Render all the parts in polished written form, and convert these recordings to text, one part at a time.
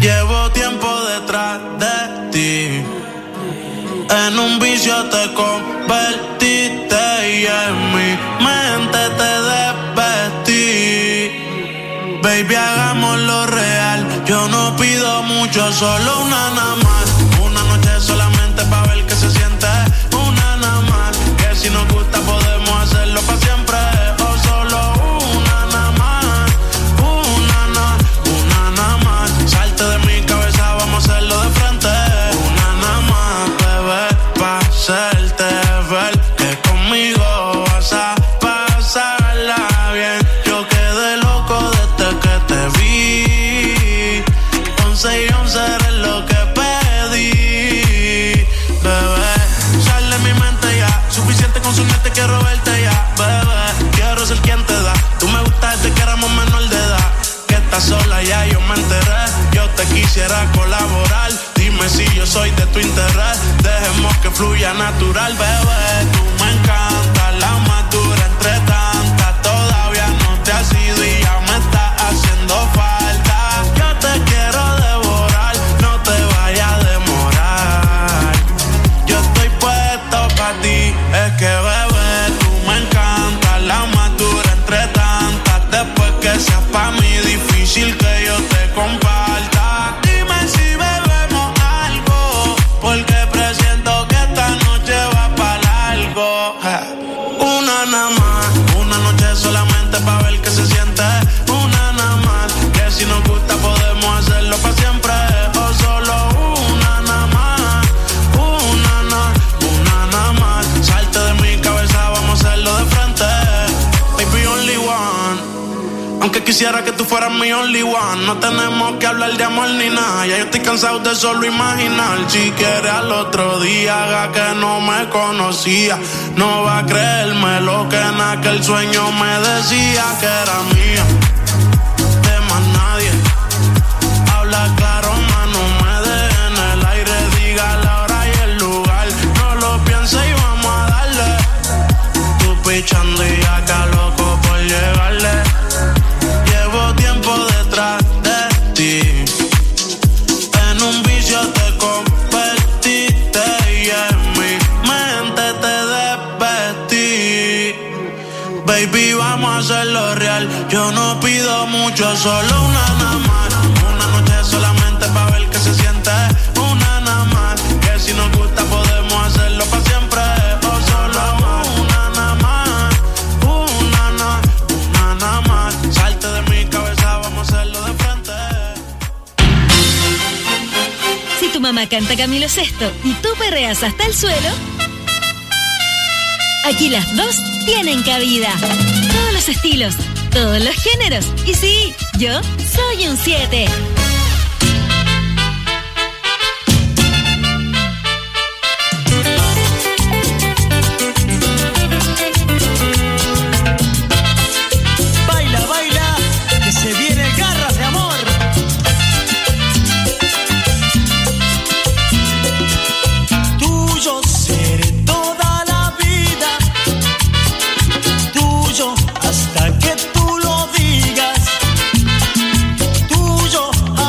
Llevo tiempo detrás de ti. En un vicio te convertiste y en mi mente te desvestí. Baby, hagámoslo real. Yo no pido mucho, solo una nada más. Una noche solamente pa' ver qué se siente. Una nada más. Que si nos gusta podemos hacerlo pa' siempre. O solo una nada más. Una nada más. Salte de mi cabeza, vamos a hacerlo de frente. Una nada más, bebé, pa' hacerte ver que conmigo vas a pasarla bien. Yo quedé loco desde que te vi. 11 y 11 eres lo que pedí. Bebé, sal de mi mente ya. Suficiente con soñarte, quiero verte ya. Bebé, quiero ser quien te da. Tú me gustas desde que éramos menor de edad. Que estás sola ya, yo me enteré. Yo te quisiera colaborar. Dime si yo soy de tu interés. Dejemos que fluya natural, bebé. Tú me encantas, la más dura entre tantas. Todavía no te has ido y ya me estás haciendo falta. Yo te quiero devorar, no te vayas a demorar. Yo estoy puesto pa' ti, es que bebé, tú me encantas, la más dura entre tantas. Después que seas pa' mí difícil que yo te comparta. Dime si bebemos algo, porque presiento que esta noche va pa' largo. Una nada más, una noche solamente pa' ver qué se siente. Una nada más, que si nos gusta podemos hacerlo pa' siempre. O solo una nada más, una nada más. Salte de mi cabeza, vamos a hacerlo de frente. Baby, only one. Aunque quisiera que tú fueras mi only one. No tenemos que hablar de amor ni nada. Ya yo estoy cansado de solo imaginar. Si quieres al otro día, haga que no me conocía. No va a creerme lo que en aquel sueño me decía que era mía. De más nadie. Habla claro, más no me dejes en el aire. Diga la hora y el lugar. No lo pienses y vamos a darle. Tú pichando y acá loco por llegarle. Llevo tiempo detrás de ti. En un vicio te convertiste y en mi mente te desvestí. Baby, vamos a hacerlo real. Yo no pido mucho, solo una nada más. Una noche solamente pa' ver qué se siente. Una nada más. Que si nos gusta podemos hacerlo pa' siempre. O solo una nada más. Una nada más. Salte de mi cabeza, vamos a hacerlo de frente. Si tu mamá canta Camilo Sesto y tú perreas hasta el suelo, aquí las dos tienen cabida. Todos los estilos, todos los géneros. Y sí, yo soy un 7. Baila, baila, que se viene Garras de Amor. Tuyo seré toda la vida, tuyo hasta que tú lo digas, tuyo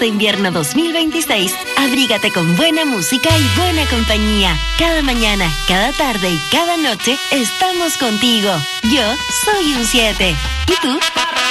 invierno 2026, abrígate con buena música y buena compañía. Cada mañana, cada tarde y cada noche estamos contigo. Yo soy un 7. ¿Y tú?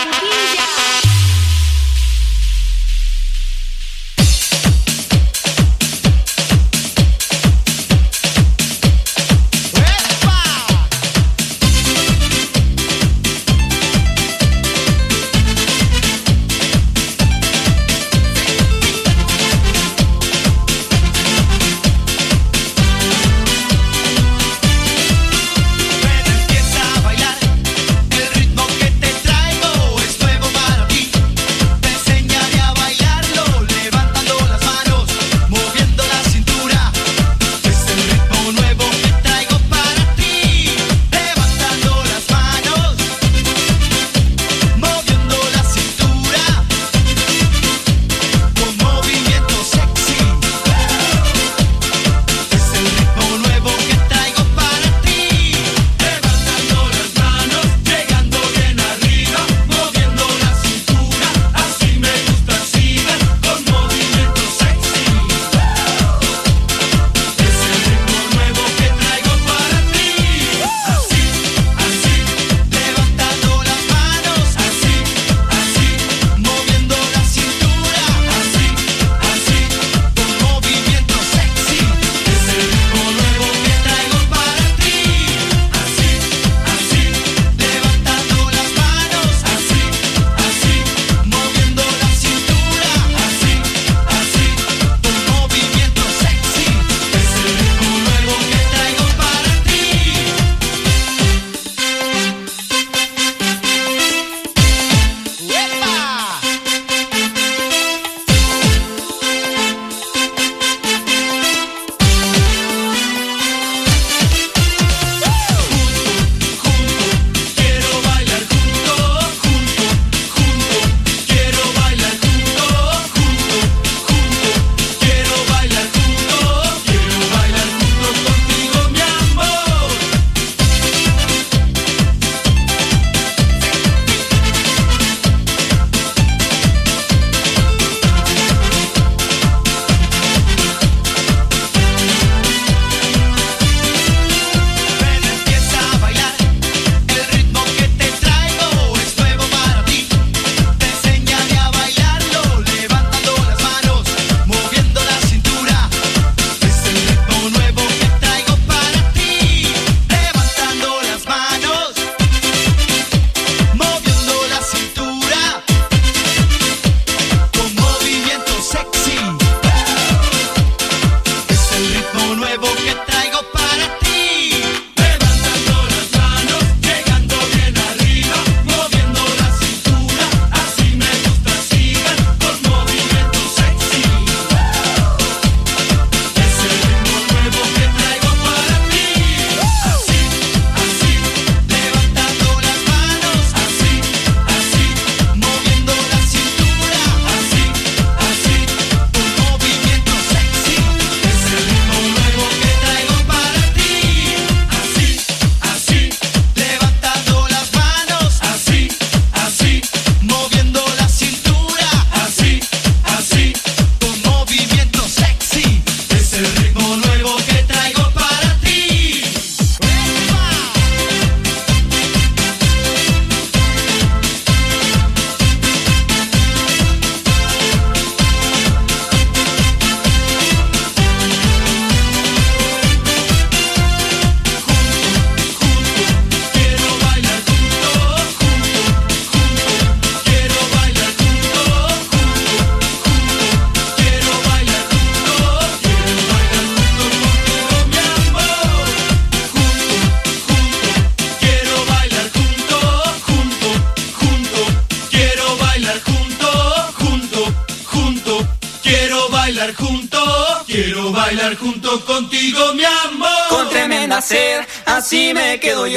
bailar junto contigo, mi amor. Con tremenda sed, así me quedo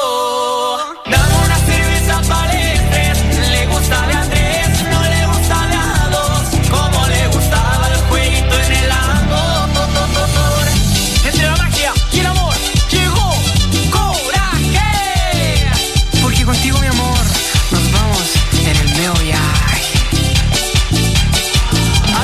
yo. Dame una cerveza palestre, le gusta de Andrés, no le gusta de a dos, como le gustaba el jueguito en el amor. Entre la magia y el amor llegó Coraje, porque contigo, mi amor, nos vamos en el medio viaje.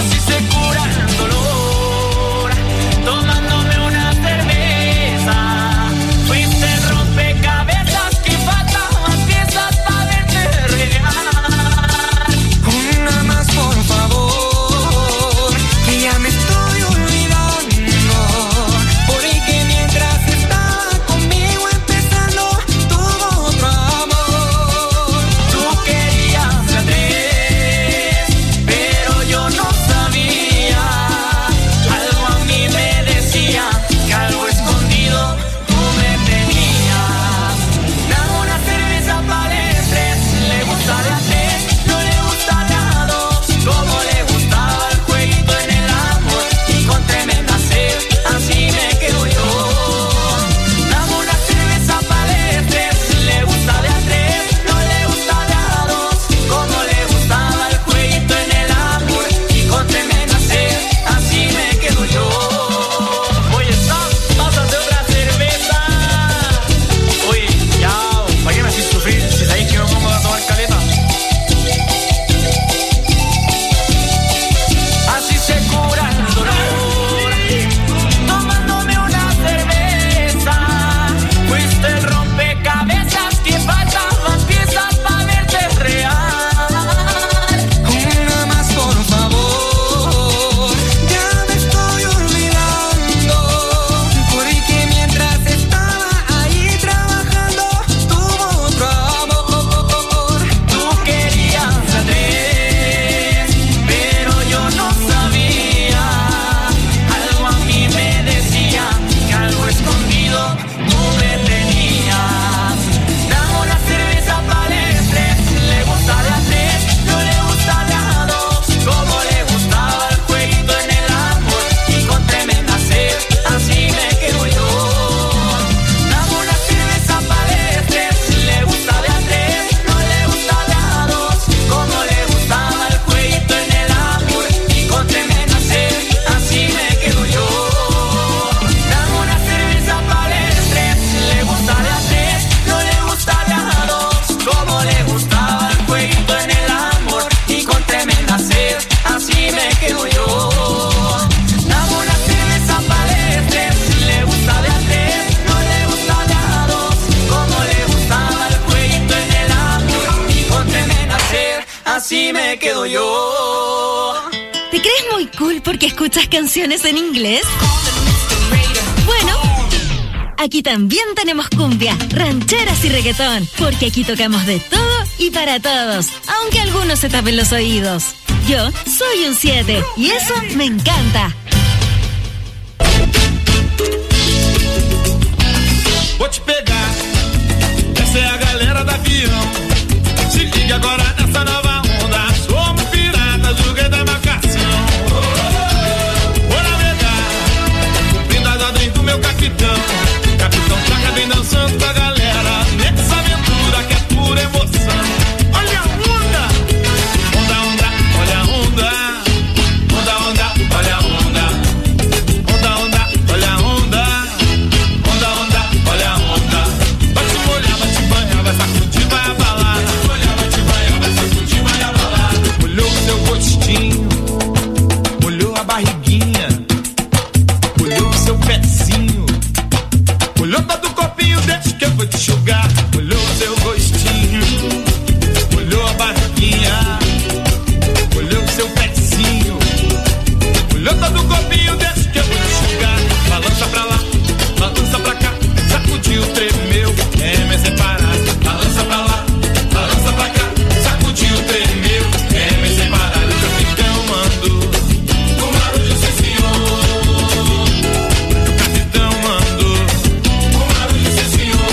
quedo yo. ¿Te crees muy cool porque escuchas canciones en inglés? Bueno, aquí también tenemos cumbia, rancheras y reggaetón, porque aquí tocamos de todo y para todos, aunque algunos se tapen los oídos. Yo soy un 7 y eso me encanta. Vou te pegar, essa é a galera da avião. Se liga agora nessa nova onda. Somos piratas do rei da marcação. Vou navegar, cumprindo as ordens do meu capitão. Capitão Traca vem dançando com a galera nessa aventura que é pura emoção. Olha a onda, onda, onda, olha a onda. Onda, onda, olha a onda. Onda, onda, olha a onda. Onda, onda, olha a onda. Vai te molhar, vai te banhar, vai sacudir, vai abalar. Vai te molhar, vai te banhar, vai sacudir, vai abalar. Molhou o seu gostinho, molhou a barriguinha, molhou o seu pezinho, molhou todo o corpinho, deixa que eu vou te enxugar. Molhou o seu gostinho, molhou a barriguinha, molhou o seu pezinho, molhou todo o corpinho, deixa que eu vou te enxugar. Balança pra lá, balança pra cá, sacudiu, tremeu, é me separar. Balança pra lá, balança pra cá, sacudiu, tremeu, é me separar. O capitão mandou, o barulho se senhor. O capitão mandou, o barulho se senhor.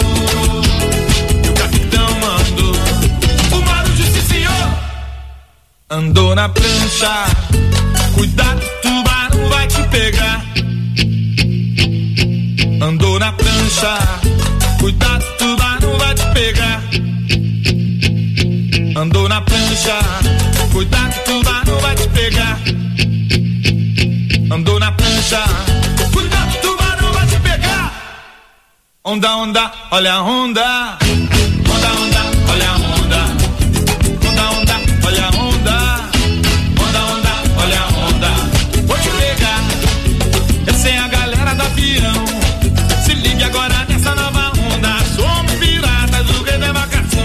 O capitão mandou, o barulho se senhor. Andou na prancha, cuidado, tubarão vai te pegar. Andou na prancha, cuidado, tubarão vai te pegar. Andou na prancha, cuidado, tubarão vai te pegar. Andou na prancha, cuidado, tubarão vai te pegar. Onda, onda, olha a onda. Onda, onda, olha a onda. Onda, onda, olha a onda. Onda, onda, olha a onda. Vou te pegar, essa é a galera do avião. Se ligue agora nessa nova onda. Somos piratas do rei da embarcação.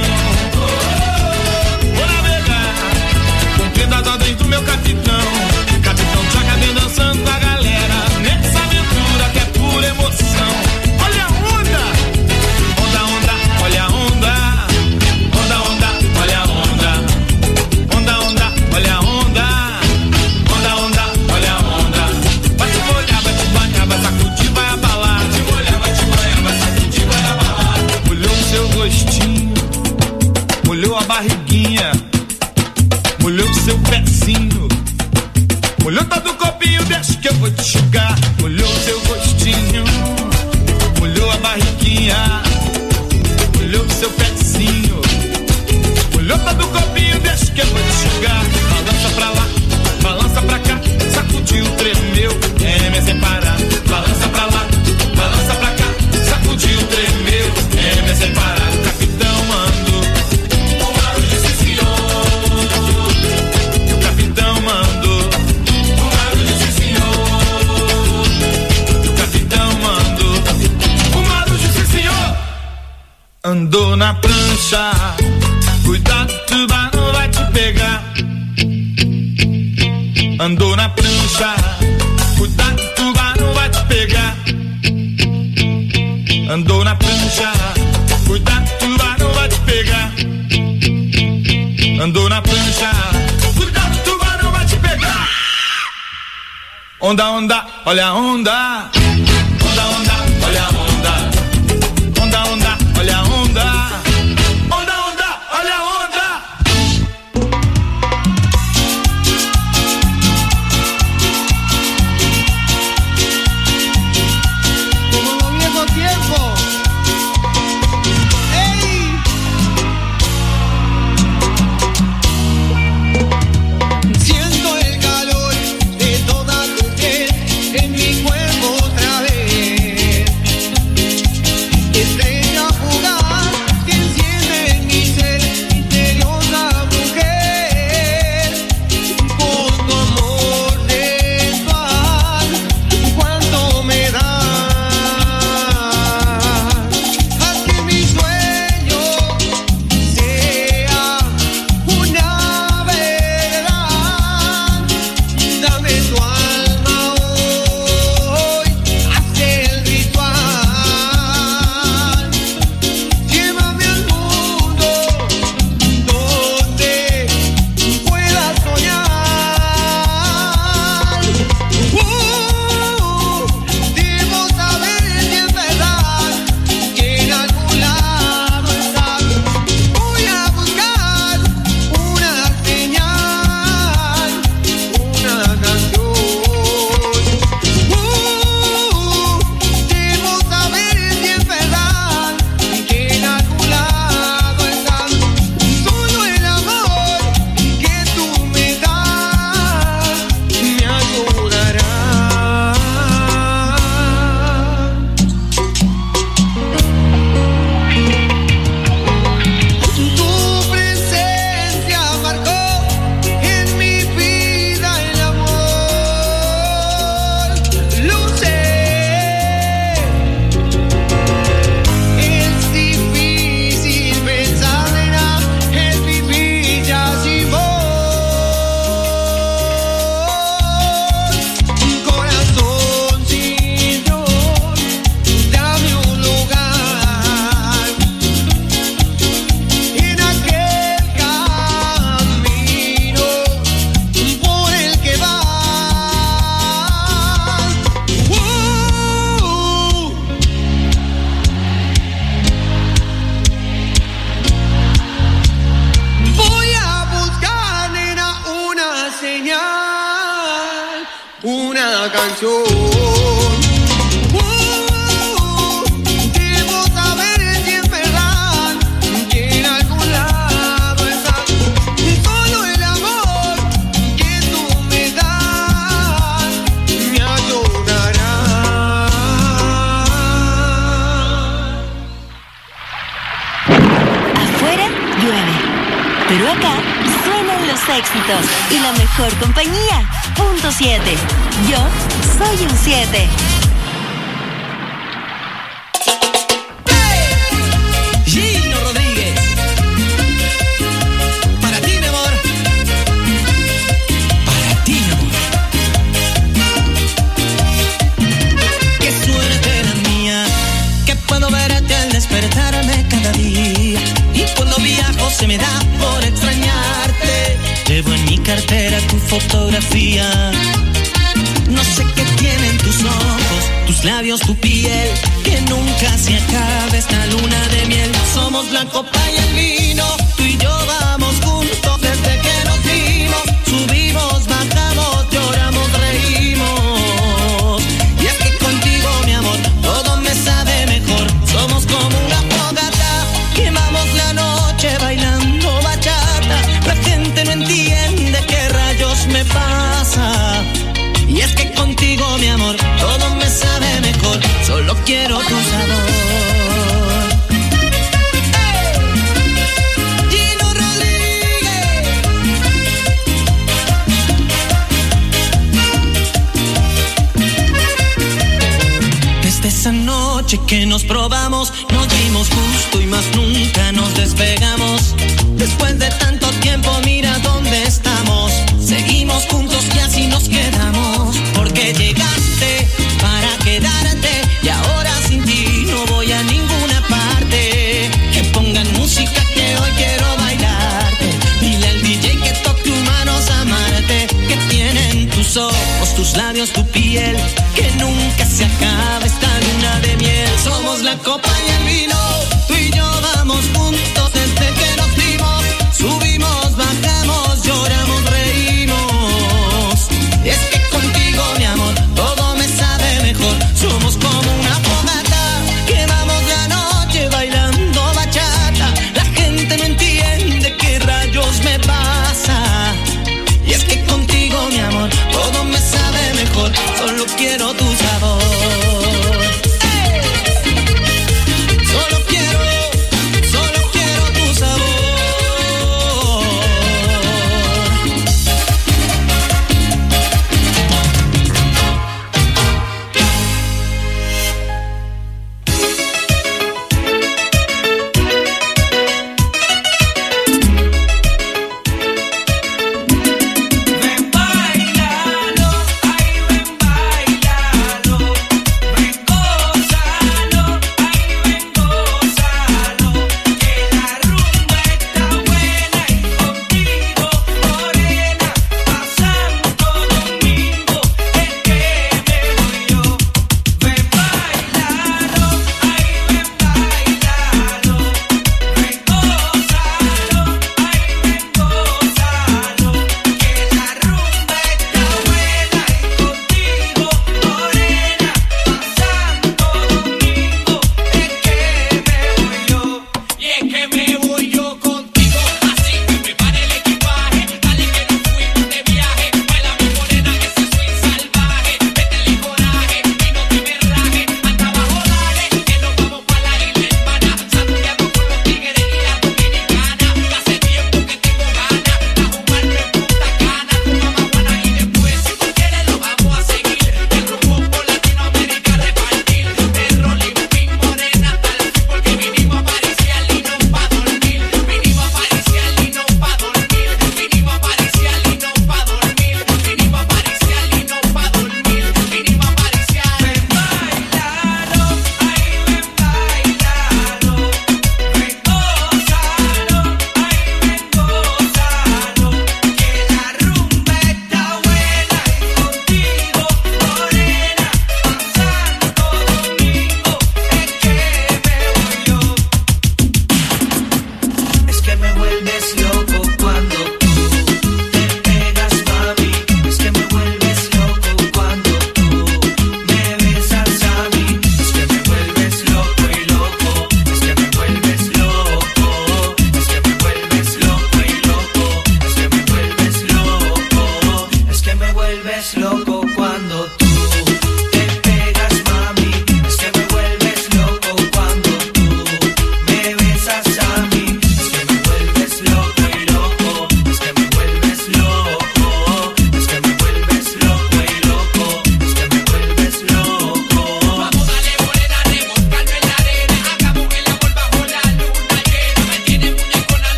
Vou navegar, cumprindo as ordens do meu capitão. Capitão Traca vem dançando com a galera nessa aventura que é pura emoção. Olha a onda, onda, onda, olha a onda. Onda, onda, olha a onda. Onda, onda, olha a onda. Onda, onda, olha a onda. Vai te molhar, vai te banhar, vai sacudir, vai abalar. Vai te molhar, vai te banhar, vai sacudir, vai abalar. Molhou o seu rostinho, molhou a barriguinha, molhou o seu pezinho, molhou todo o corpinho, deixa que eu vou te enxugar. Molhou o seu rostinho, molhou a barriguinha, molhou o seu pezinho, molhou todo o corpinho, deixa que eu vou te enxugar. Balança pra lá, balança pra cá, sacudiu, tremeu, é me separar. Balança pra lá, balança pra cá, sacudiu, tremeu, é me separar. O capitão mandou, o barulho se senhor. O capitão mandou, o barulho se senhor. O capitão mandou, o barulho se senhor. Andou na prancha, cuidado, tubarão vai te pegar. Andou na prancha, cuidado, tubarão vai te pegar. Andou na prancha, cuidado, tubarão vai te pegar. Andou na prancha, cuidado, tubarão vai te pegar. Onda, onda, olha a onda. Onda, onda, olha a onda. Onda, onda, olha a onda. Onda, onda, olha a onda. Como en los viejos tiempos. ¡Ey! Siento el calor de toda tu piel en mi cuerpo otra vez. corazón. Debo saber si es verdad que en algún lado estás. Solo el amor que tú me das me ayudará. Afuera llueve, pero acá suenan los éxitos y la mejor compañía. Punto 7. Yo soy un 7. Gino Rodríguez. Para ti, mi amor. Para ti, mi amor. Qué suerte la mía, que puedo verte al despertarme cada día. Y cuando viajo se me da por extrañarte. Llevo en mi cartera tu fotografía. No sé qué tienen tus ojos, tus labios, tu piel, que nunca se acabe esta luna de miel. Somos la copa y el vino, tú y yo vamos juntos desde que nos vimos. Subimos, bajamos, lloramos, reímos. Y es que contigo, mi amor, todo me sabe mejor. Somos como una fogata, quemamos la noche bailando bachata. La gente no entiende qué rayos me pasa. Y es que contigo, mi amor, todo me sabe mejor. Solo quiero tu sabor. ¡Hey! Gino Rodríguez. Desde esa noche que nos probamos, nos dimos gusto y más nunca nos despegamos. Después de tanto tiempo, mira dónde estamos. Seguimos juntos y así nos quedamos. Porque llegaste para quedarte y ahora sin ti no voy a ninguna parte. Que pongan música que hoy quiero bailarte. Dile al DJ que toque tus manos a amarte. Que tienen tus ojos, tus labios, tu piel, que nunca se acaba esta luna de miel. Somos la copa y el vino, tú y yo vamos juntos desde que nos dimos. Subimos, bajamos, lloramos, reímos. Y es que contigo, mi amor, todo me sabe mejor. Somos como una fogata, quemamos la noche bailando bachata. La gente no entiende qué rayos me pasa. Y es que contigo, mi amor, todo me sabe mejor. Solo quiero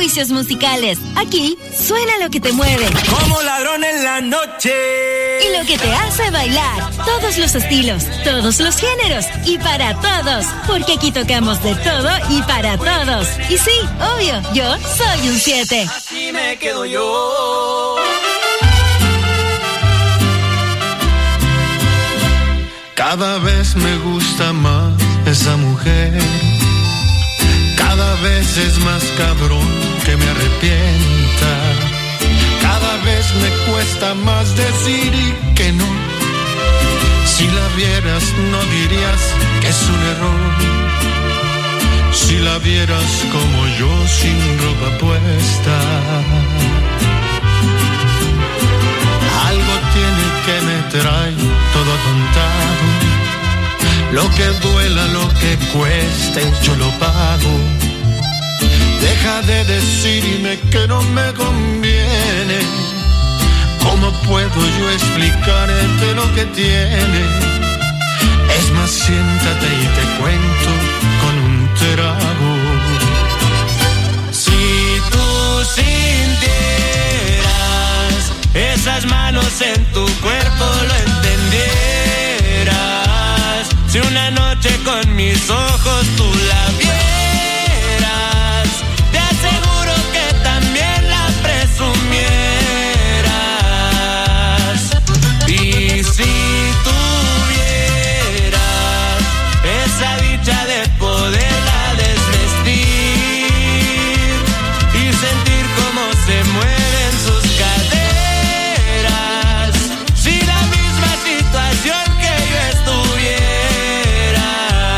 servicios musicales. Aquí suena lo que te mueve. Como ladrón en la noche. Y lo que te hace bailar. Todos los estilos, todos los géneros y para todos. Porque aquí tocamos de todo y para todos. Y sí, obvio, yo soy un 7. Así me quedo yo. Cada vez me gusta más esa mujer. Cada vez es más cabrón que me arrepienta. Cada vez me cuesta más decir y que no. Si la vieras no dirías que es un error. Si la vieras como yo sin ropa puesta. Algo tiene que me trae todo atontado. Lo que duela, lo que cueste, yo lo pago. Deja de decirme que no me conviene. ¿Cómo puedo yo explicarte lo que tiene? Es más, siéntate y te cuento con un trago. Si tú sintieras esas manos en tu cuerpo, lo entendieras. Si una noche con mis ojos tú la vieras, te aseguro que también la presumieras. Y si tuvieras esa dicha de poderla desvestir y sentir cómo se mueven sus caderas, si la misma situación que yo estuviera,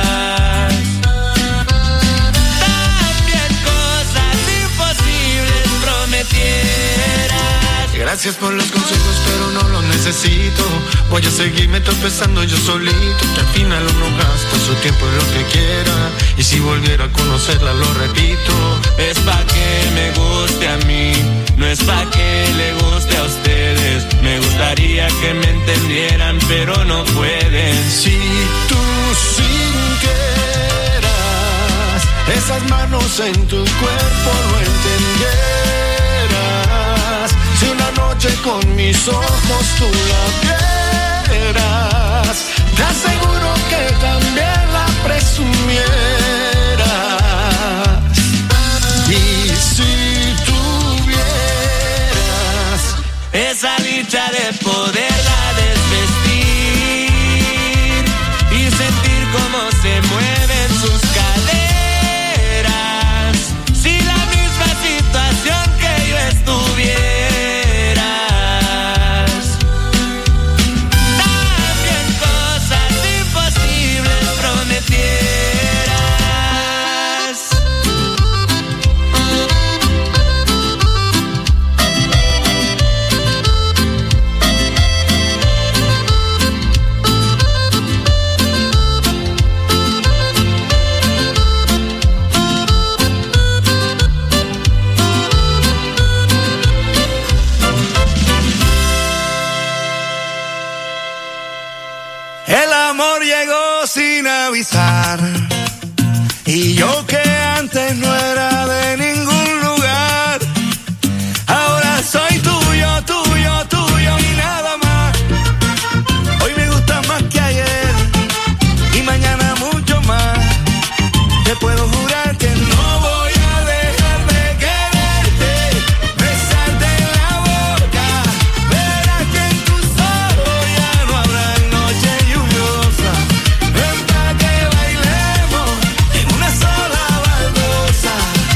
también cosas imposibles prometieras. Gracias por los consejos, pero no los necesito. Voy a seguirme tropezando yo solito, que al final uno gasta su tiempo en lo que quiera. Y si volviera a conocerla, lo repito. Es pa' que me guste a mí, no es pa' que le guste a ustedes. Me gustaría que me entendieran, pero no pueden. Si tú sintieras esas manos en tu cuerpo, lo entendieras. Si una noche con mis ojos tú la vieras, te aseguro que también la presumieras. Y si tuvieras esa dicha de poderla desvestir y sentir cómo se mueven sus caderas, si la misma situación que yo estuvieras, también cosas imposibles prometieras. El amor llegó sin avisar, y yo que antes no era de ningún lugar, ahora soy tuyo, tuyo, tuyo y nada más. Hoy me gusta más que ayer y mañana mucho más. Te puedo jurar que no voy a dejar de quererte, besarte en la boca. Verás que en tus ojos ya no habrá noche lluviosa. Ven pa' que bailemos en una sola baldosa.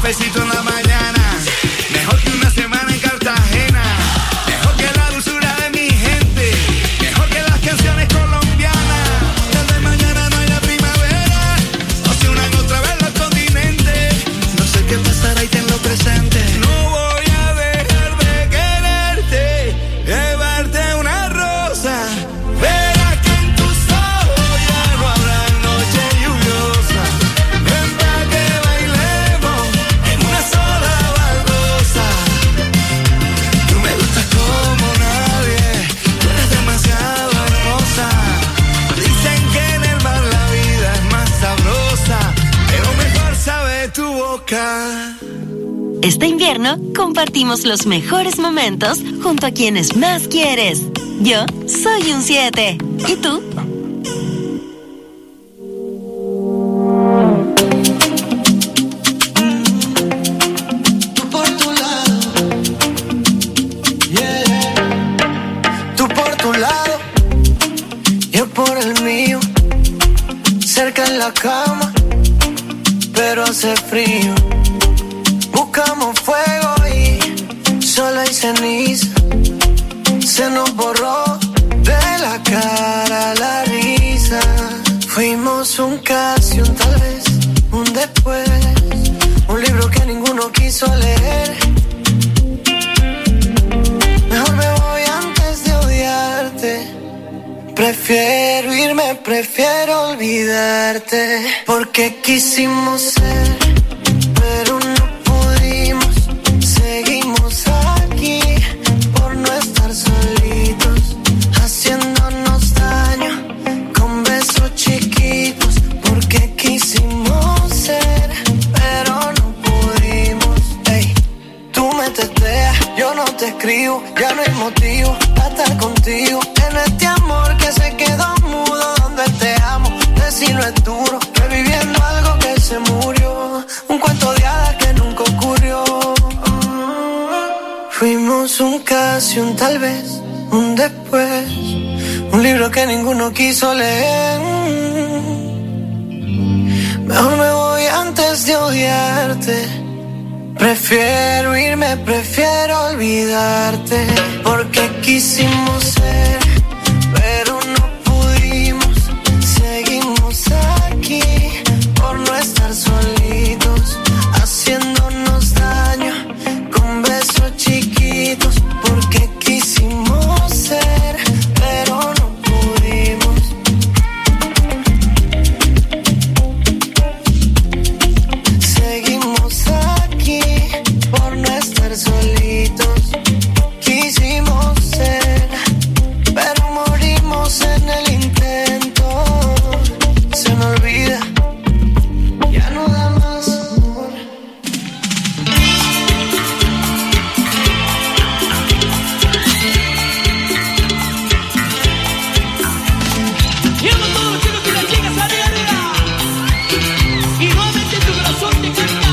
cafecito en la mañana. Mejor que una semana en Cartagena. Mejor que la dulzura de mi gente. Mejor que las canciones colombianas. Desde mañana no hay la primavera. Nos unan otra vez los continentes. No sé qué pasará y tenlo presente. No voy a dejar de quererte. Llevarte una rosa. Verás que en tus ojos ya no habrá noche lluviosa. Ven pa' que bailemos en una sola baldosa. Tú me gustas como nadie. Tú eres demasiado hermosa. Dicen que en el mar la vida es más sabrosa, pero mejor sabe tu boca. Este invierno compartimos los mejores momentos junto a quienes más quieres. Yo soy un 7. ¿Y tú? Tú por tu lado, yeah. Tú por tu lado, yo por el mío. Cerca en la cama, pero hace frío. Buscamos fuego y solo hay ceniza. Se nos borró de la cara la risa. Fuimos un casi, un tal vez, un después. Un libro que ninguno quiso leer. Mejor me voy antes de odiarte. Prefiero irme, prefiero olvidarte. Porque quisimos ser, pero no pudimos. Seguimos aquí por no estar solitos, haciéndonos daño con besos chiquitos. Porque quisimos ser, pero no pudimos. Ey, tú me testeas, yo no te escribo. Ya no hay motivo para estar contigo. En este amor que se quedó mudo, donde te amo, decirlo es duro. Reviviendo algo que se murió, un cuento de hadas que nunca ocurrió. Fuimos un casi, un tal vez, un después. Un libro que ninguno quiso leer. Mejor me voy antes de odiarte. Prefiero irme, prefiero olvidarte. Porque quisimos ser, pero no pudimos. Seguimos aquí por no estar solitos, haciéndonos daño con besos chiquitos. Porque quisimos ser, pero no pudimos. Seguimos aquí por no estar solitos. Quisimos ser, pero morimos en el intento. Se me olvida, ya no da más amor. Llama a todos los chicos y las chicas arriba, arriba. Y nuevamente tu corazón te canta.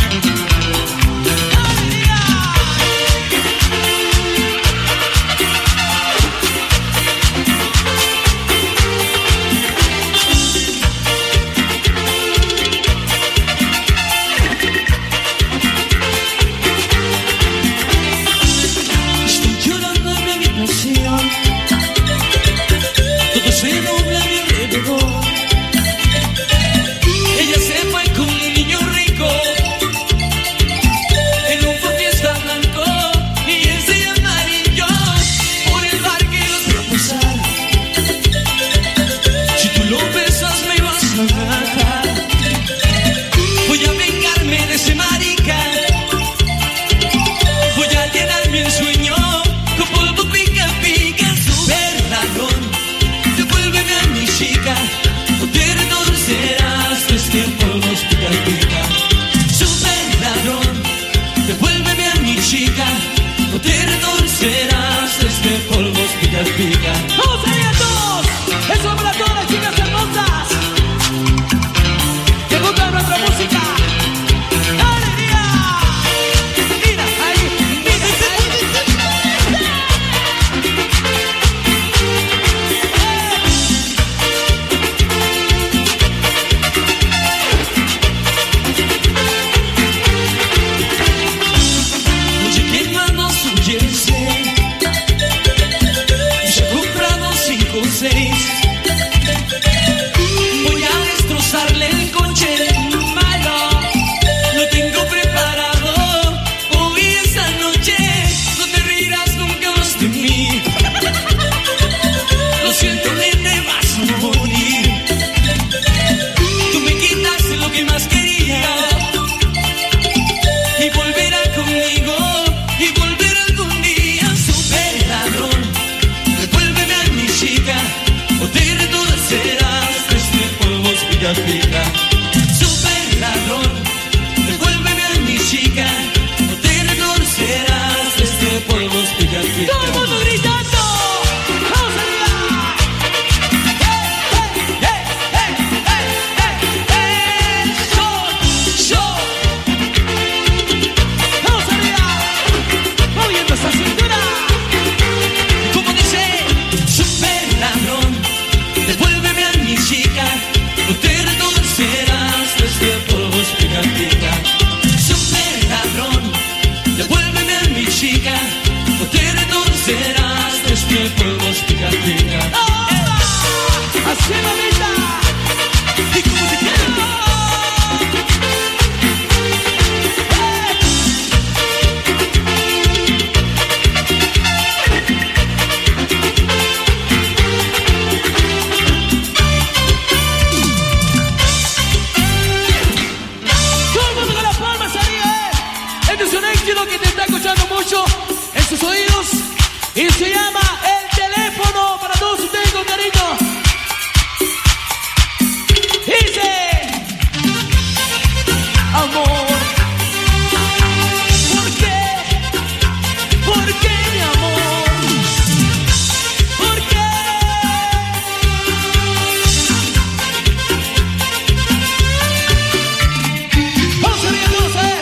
¡Alegría! Estoy llorando en mi habitación. Todo se nubla a mi alrededor. Ella se fue con un niño rico en un Ford Fiesta blanco y ese amarillo por el bar que los veo pasar. Si tú lo besas me vas a matar. Voy a vengarme de ese marica. Voy a llenar mi ensueño con polvo pica pica. Super ladrón, devuélveme a mi chica. No te reconocerás este polvo pica pica. Super ladrón, devuélveme a mi chica. No te reconocerás este polvo pica pica. ¡Vamos allá todos! ¡Eso es para todas las chicas hermosas! ¡Que gusta nuestra música! ¡Alegría! ¡Mira ahí! ¡Mira ahí! que más quería. Y volverá conmigo, y volverá algún día. Super ladrón, devuélveme a mi chica, o te retorcerás desde polvos pica pica. Super ladrón, devuélveme a mi chica, o te retorcerás desde polvos pica pica. ¡Todo el mundo gritando! ¡Vamos arriba! Chica, o te retorcerás desde polvos pica pica. Así mamita, y como te quiero. Todo el mundo con las palmas arriba, Este es un éxito que te está escuchando mucho en sus oídos y se llama El Teléfono, para todos ustedes con cariño. Dice: amor, ¿por qué? ¿Por qué, mi amor? ¿Por qué? Vamos a ver, vamos a ver.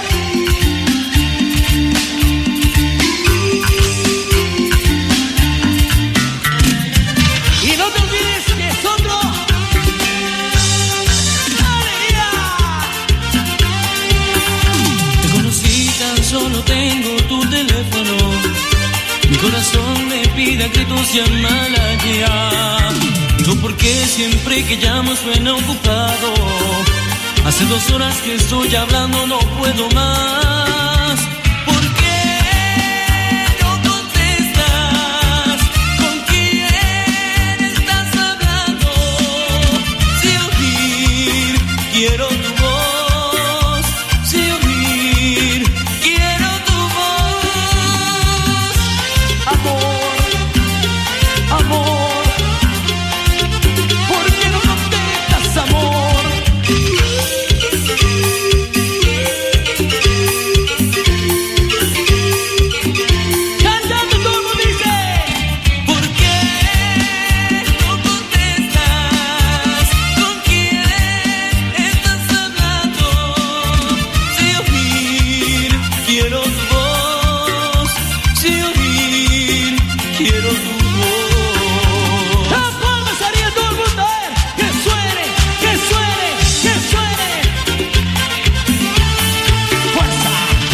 Solo tengo tu teléfono, mi corazón me pide a gritos llamala ya. Digo, ¿por qué siempre que llamo suena ocupado? Hace 2 horas que estoy hablando, no puedo más. ¿Por qué no contestas? ¿Con quién estás hablando? Si oír quiero tu voz, si oír quiero tu voz. Amor, amor, ¿por qué no contestas, amor? Cantando todo el mundo dice: ¿por qué no contestas? ¿Con quién estás hablando? Si oír quiero tu voz, si oír quiero tu voz. Las palmas haría todo el mundo, que suene, que suene, que suene. Fuerza.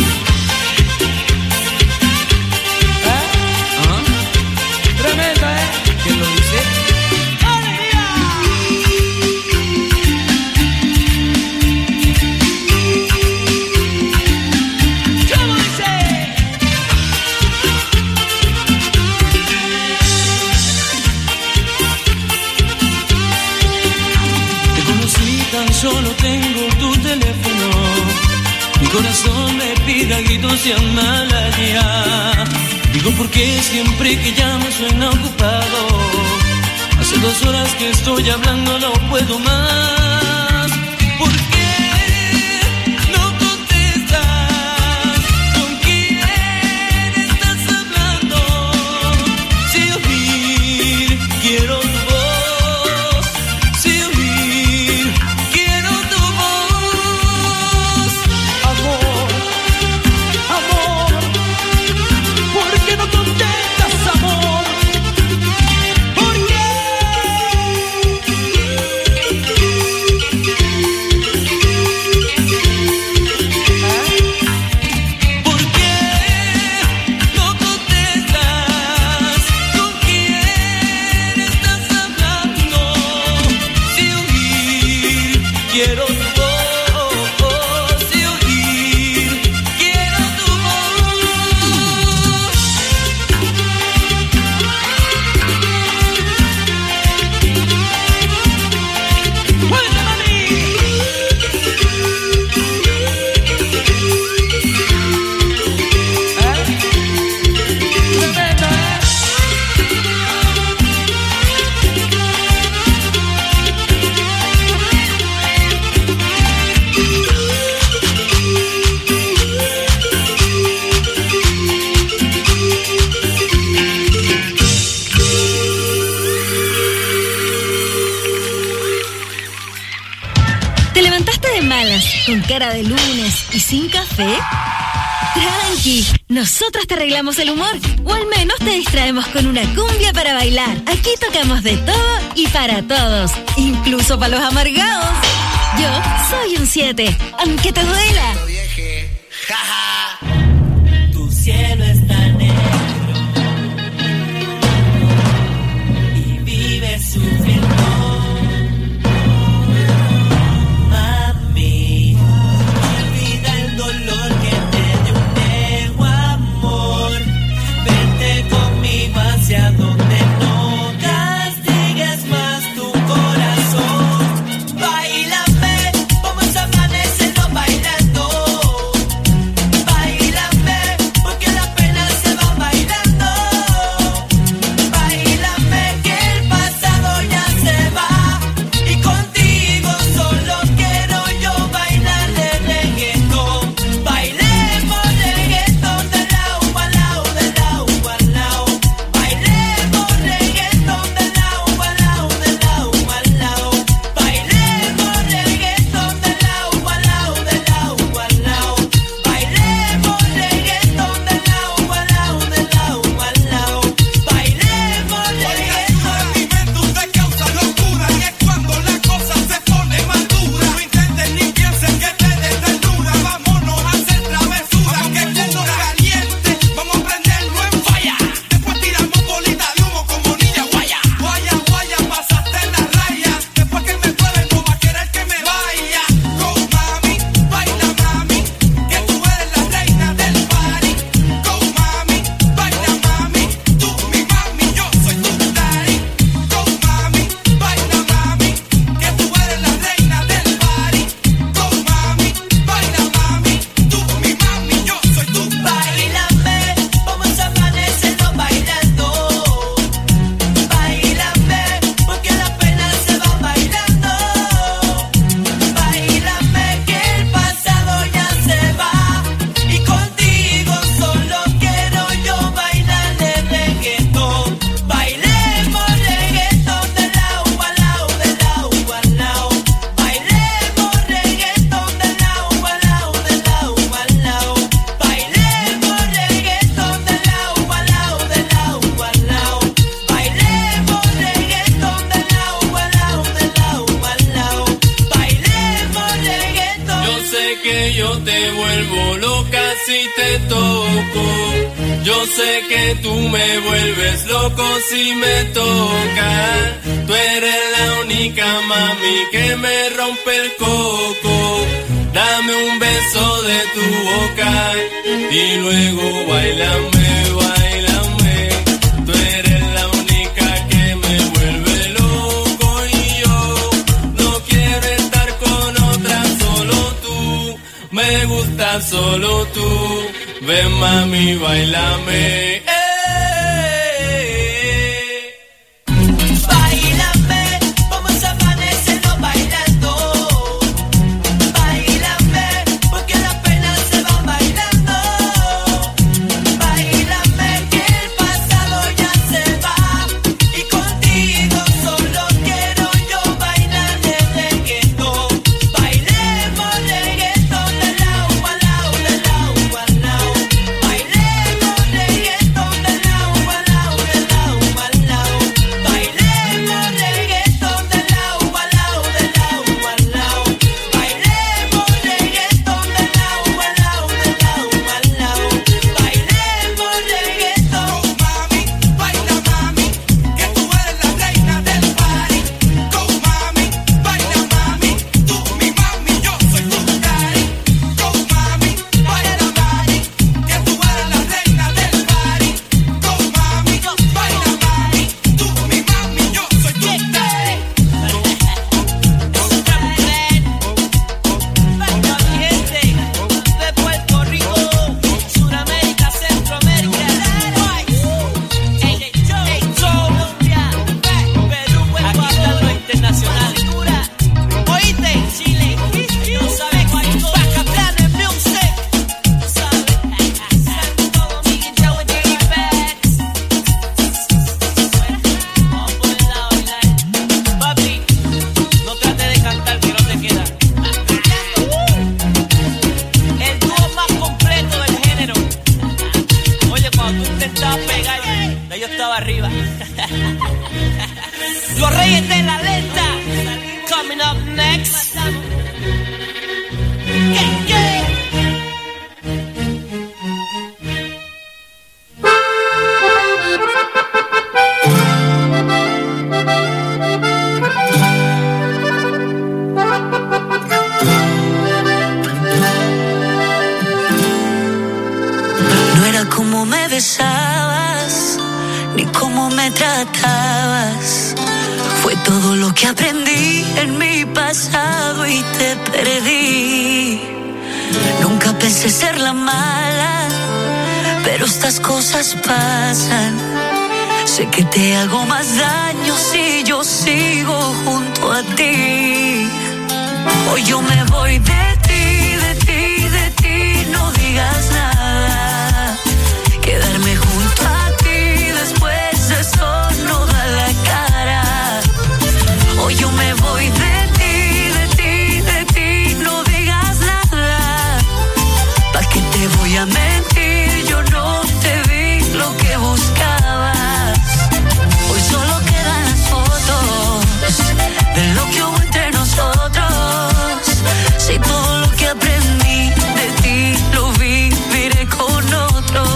Tremendo, ¿quién lo dice? ¡Alegría! ¿Cómo dice? Te conocí, tan solo tengo tu teléfono. Mi corazón me pide a gritos llamala ya. Digo, ¿por qué siempre que llamo suena ocupado? Hace 2 horas que estoy hablando, no puedo más. ¿Por qué no contestas? ¿Con quién estás hablando? Si oír quiero tu voz, si oír quiero tu voz. Amor, amor, ¿por qué no contestas, amor? ¿Por qué? levantaste de malas, con cara de lunes y sin café? Tranqui, nosotros te arreglamos el humor, o al menos te distraemos con una cumbia para bailar. Aquí tocamos de todo y para todos, incluso para los amargados. Yo soy un 7, aunque te duela. Tu cielo está negro y vives sufriendo. Mami, olvida el dolor que te dio un nuevo amor. Vente conmigo hacia donde no castigues más tu corazón. Báilame, vamos a amanecernos bailando. Báilame, porque la pena se va bailando. Báilame, que el pasado ya se va. Y contigo solo quiero yo bailar de reggaetón. Bailemos reggaetón de lado a lado, de lado a lado. Bailemos reggaetón de lado a lado, de lado a lado. Bailemos reggaetón de lado a lado, de lado a lado. Bailemos reggaetón de lado a lado, de lado a lado. Bailemos reggaetón. Mi mente causa locura y es cuando la cosa se pone más dura. No intentes ni pienses que te des ternura. Vámonos a hacer travesuras que esto caliente. Vamos a prenderlo en falla. Después tiramos bolita de humo como niña guaya. Guaya, guaya, pasaste la raya. Después que me pruebe no va a querer que me vaya. Go mami, baila mami, que tú eres la reina del party. Go mami, baila mami, tú mi mami, yo soy tu daddy. Go mami, baila mami, que tú eres la reina del party. Go mami, baila mami, tú mi mami, yo soy tu daddy. Báilame, vamos a amanecernos bailando. Báilame, porque la pena se va bailando. Báilame, que el pasado ya se va. Y contigo solo quiero yo bailar de reggaetón. Bailemos reggaetón de lado a lado, de lado a lado. Bailemos reggaetón de lado a lado, de lado a lado. Bailemos reggaetón de lado a lado, de lado a lado. Bailemos reggaetón de lado a lado, de lado a lado. Bailemos reggaetón. Yo sé que yo te vuelvo loca si te toco. Yo sé que tú me vuelves loco si me tocas. Tú eres la única mami que me rompe el coco. Dame un beso de tu boca y luego bailame, bailame. Tú eres la única que me vuelve loco y yo no quiero estar con otra, solo tú. Me gusta solo tú. Ven mami, bailame. Báilame, vamos a amanecernos bailando. Báilame, porque la pena se va bailando. Báilame, que el pasado ya se va. Y contigo solo quiero yo bailar de reggaetón. Bailemos reggaetón de lado a lado, de lado a lado. Bailemos reggaetón cómo me besabas, ni cómo me tratabas. Fue todo lo que aprendí en mi pasado y te perdí. Nunca pensé ser la mala, pero estas cosas pasan. Sé que te hago más daño si yo sigo junto a ti. Hoy yo me voy de ti, de ti, de ti, no digas nada. Quedarme junto a ti después de eso no da la cara. Hoy yo me voy de ti, de ti, de ti, no digas nada. ¿Pa' qué te voy a mentir? Yo no te vi lo que buscabas. Hoy solo quedan las fotos de lo que hubo entre nosotros. Si todo lo que aprendí de ti lo viviré con otro.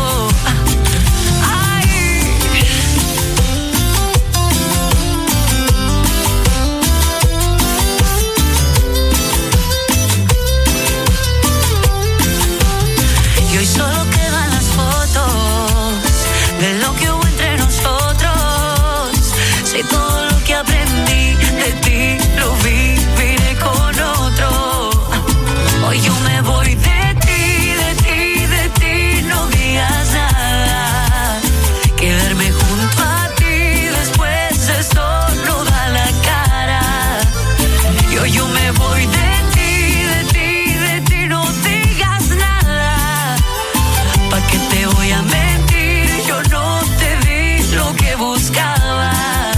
Y hoy solo quedan las fotos de lo que hubo entre nosotros. Si todo lo que aprendí de ti lo viviré con otro. Hoy yo me voy de ti, de ti, de ti, no digas nada. Quedarme junto a ti después de eso no da la cara. Y hoy yo me voy de ti, de ti, de ti, no digas nada. ¿Pa' qué te voy a mentir? Yo no te di lo que buscabas.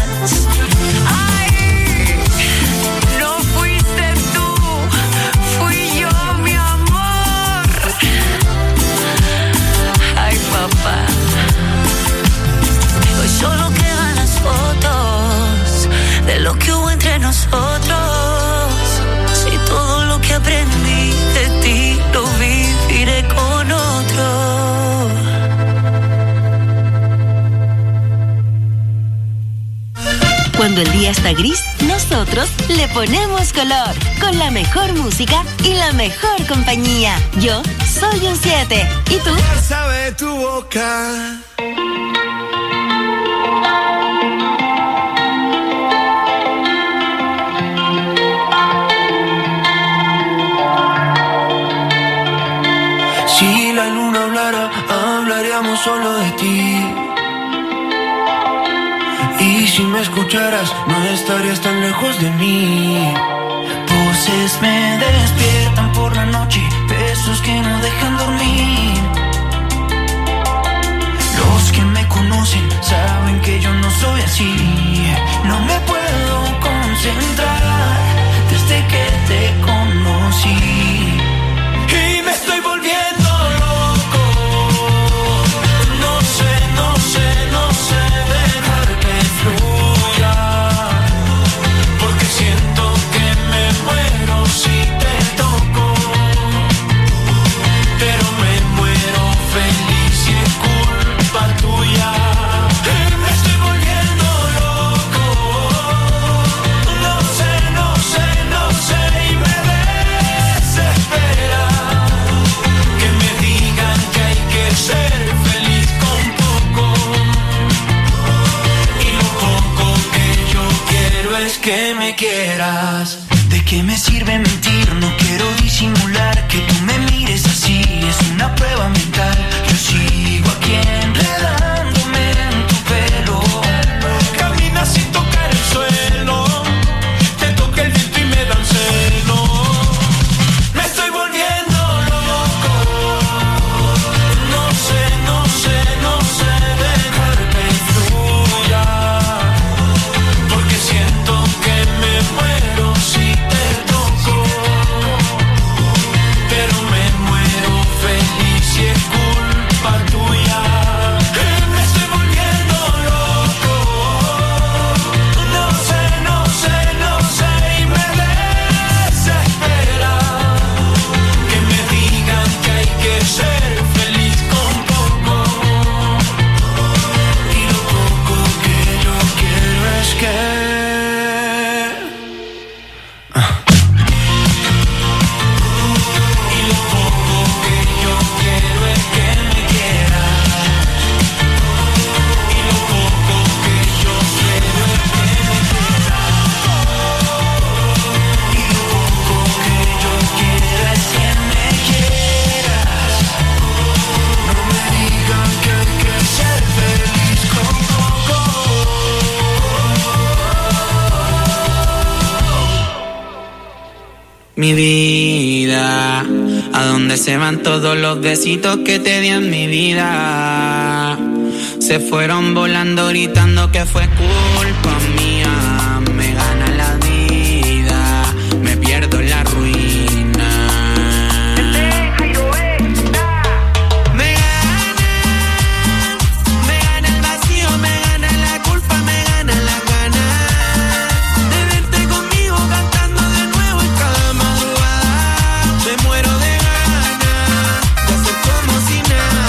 Ay, no fuiste tú, fui yo, mi amor. Ay, papá. Hoy solo quedan las fotos de lo que hubo entre nosotros. Si todo lo que aprendí de ti lo viviré con otro. Cuando el día está gris, nosotros le ponemos color con la mejor música y la mejor compañía. Yo soy un 7. ¿Y tú? Sabe tu boca. Si la luna hablara, hablaríamos solo de ti. Y si me escucharas, no estarías tan lejos de mí. Voces me despiertan por la noche, besos que no dejan dormir. Los que me conocen saben que yo no soy así. No me puedo concentrar desde que te conocí. Y me estoy volviendo loco. No sé, no sé, no sé dejar que fluya, porque siento que me muero si te toco, pero me muero feliz y es culpa tuya. Y me estoy volviendo loco. No sé, no sé, no sé Mi vida, ¿a dónde se van todos los besitos que te di en mi vida? Se fueron volando gritando que fue culpa mía. Me gana la vida, me pierdo en la ruina. Me gana el vacío, me gana la culpa, me gana la gana de verte conmigo cantando de nuevo en cada madrugada. Me muero de ganas de hacer como si nada.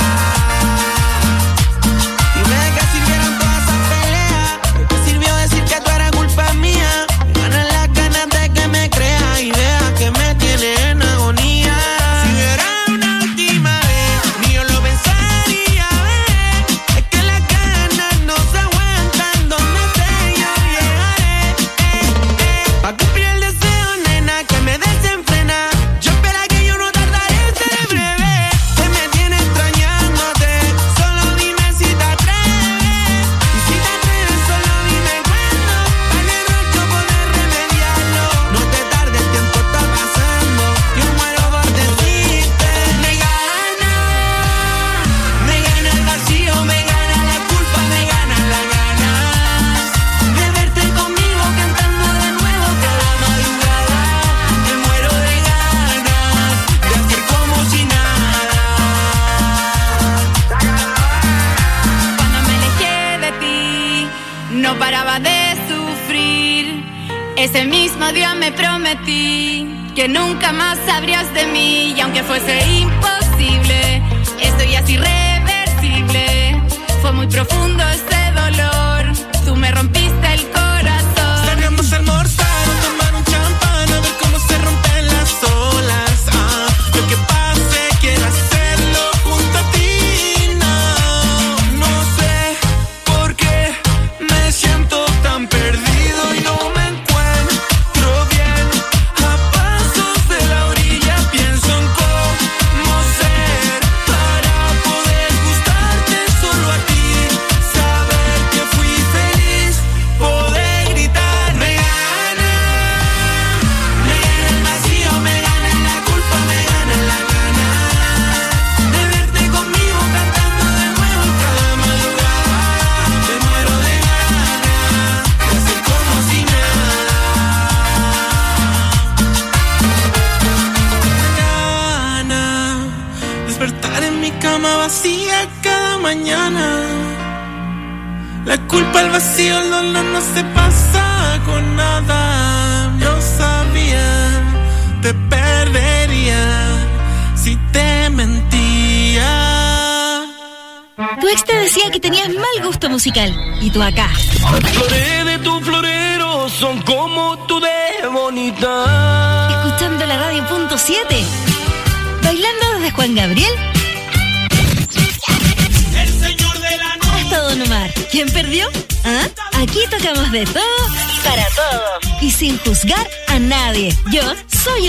Dime de qué sirvieron todas esas peleas, de qué sirvió decir que tú eras culpa mía. Me ganan las ganas de que me creas y veas que me tienes en agonía. Si hubiera una última vez, ni yo lo pensaría, es que las ganas no se aguantan, donde esté yo llegaré. Pa' cumplir el deseo, nena, que me desenfrena. Yo espera que yo no tardaré en ser breve. Que me tiene extrañándote, solo dime si te atreves. Y si te atreves, solo dime cuándo, para que yo poder remediarlo. No te tardes, el tiempo está pasando, yo muero por decirte. Me gana el vacío, me gana la culpa, me gana la ganas de verte conmigo cantando de nuevo cada madrugada. Me muero de ganas de hacer como si nada. Cuando me alejé de ti, no paraba de sufrir. Ese mismo día me prometí que nunca más sabrías de mí. Y aunque fuese imposible, esto ya es irreversible. Fue muy profundo ese dolor, tú me rompiste el corazón. Salgamos a almorzar o tomar un champán, a ver cómo se rompen las olas. Lo que pase, quiero hacerlo junto a ti. No sé por qué me siento tan perdido y no me encuentro bien. A pasos de la orilla pienso en cómo ser para poder gustarte solo a ti. Saber que fui feliz, poder gritar. Me gana el vacío, me gana la culpa, me gana la gana de verte conmigo cantando de nuevo en cada madrugada. Me muero de ganas de hacer como si nada. Me gana despertar en mi cama vacía cada mañana. La culpa, el vacío, el dolor no se pasa con nada. Yo sabía, te perdería si te mentía. Tu ex te decía que tenías mal gusto musical. Y tú acá, Las flores de tu florero son como tú de bonita. escuchando la radio punto 7. Bailando desde Juan Gabriel El señor de la noche. hasta Don Omar. ¿Quién perdió? ¿Ah? Aquí tocamos de todo para todos. Y sin juzgar a nadie. Yo soy